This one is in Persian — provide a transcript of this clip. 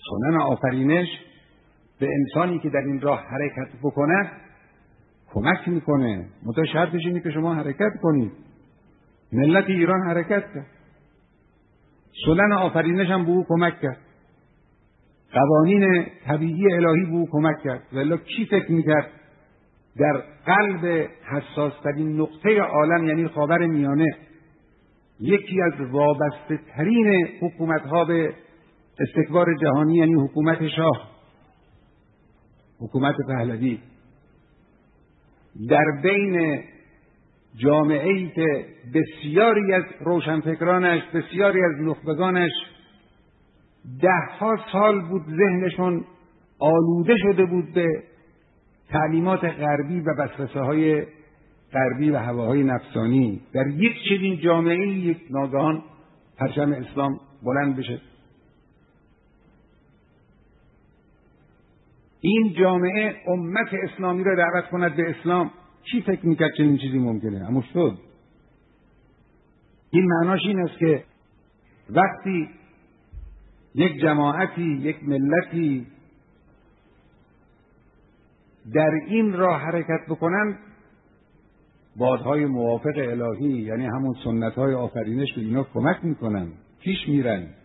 سنن آفرینش به انسانی که در این راه حرکت بکند کمک میکنه. منتها شرطش اینه که شما حرکت کنید. ملت ایران حرکت کرد، سنن آفرینش هم به او کمک کرد، قوانین طبیعی الهی به او کمک کرد. ولی کی فکر میکرد در قلب حساسترین نقطه عالم، یعنی خاور میانه، یکی از وابسته ترین حکومت ها به استکبار جهانی، یعنی حکومت شاه، حکومت پهلوی، در بین جامعه‌ای که بسیاری از روشنفکرانش، بسیاری از نخبگانش ده‌ها سال بود ذهنشون آلوده شده بود به تعلیمات غربی و وسوسه‌های غربی و هواهای نفسانی، در یک چنین جامعه‌ای یک ناگهان پرچم اسلام بلند بشه. این جامعه امت اسلامی را دعوت کند به اسلام. کی فکر میکرد چنین چیزی ممکنه؟ اما شد. این معناش این است که وقتی یک جماعتی، یک ملتی در این راه حرکت بکنند، بادهای موافق الهی، یعنی همون سنت‌های آفرینش، به اینا کمک میکنن، پیش میرن.